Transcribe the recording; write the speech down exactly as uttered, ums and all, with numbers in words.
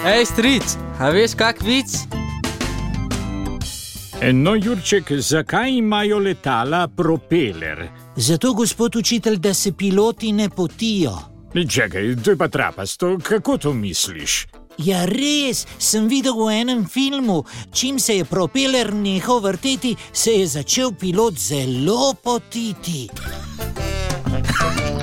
Ej, stric, a veš kak vic? No, Jurček, zakaj imajo letala propeler? Zato, gospod učitelj, da se piloti ne potijo. Čakaj, to je pa trapasto, kako to misliš? Ja, res, sem videl v enem filmu, čim se je propeler nehal vrteti, se je začel pilot zelo potiti.